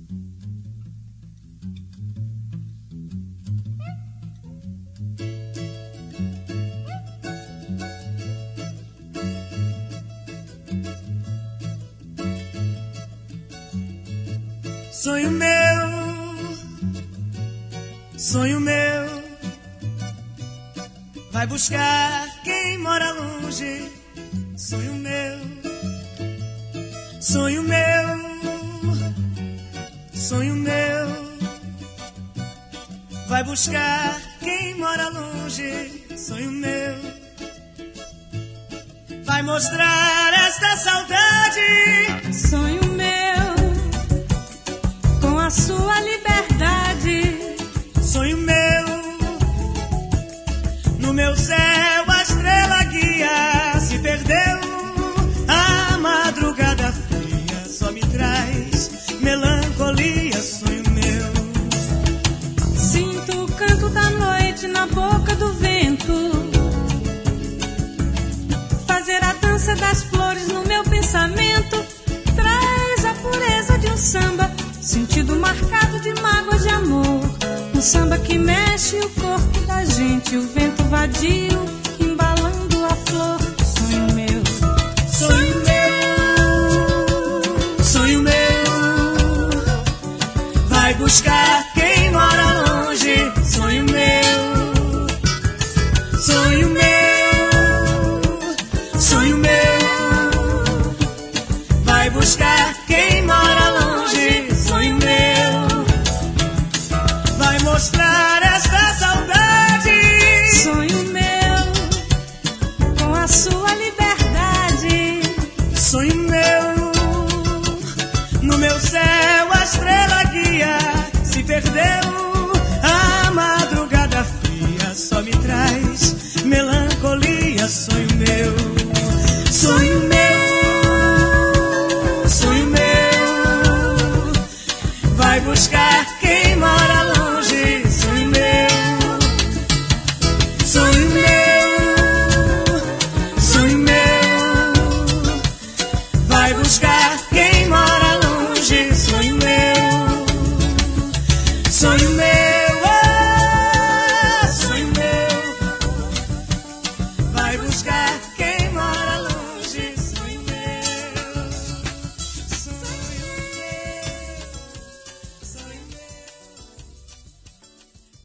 Sonho meu, vai buscar quem mora longe. Sonho meu, sonho meu, sonho meu, vai buscar quem mora longe. Sonho meu, vai mostrar esta saudade. Sonho meu, com a sua liberdade. Sonho meu, no meu céu a estrela guia. Se perdeu, a madrugada fria só me traz melancolia. Sonho meu, sinto o canto da noite na boca do vento, fazer a dança das flores no meu pensamento. Traz a pureza de um samba, sentido marcado de mágoas de amor. Um samba que mexe o corpo da gente, o vento vadio embalando a flor. Sonho meu, sonho meu, sonho meu, vai buscar quem mora longe. Sonho meu, sonho meu, sonho meu, vai buscar quem mora longe. Sonho meu, vai mostrar esta saudade. Sonho meu, com a sua liberdade. Sonho meu, no meu céu a estrela guia. Se perdeu, a madrugada fria só me traz melancolia. Sonho meu, sonho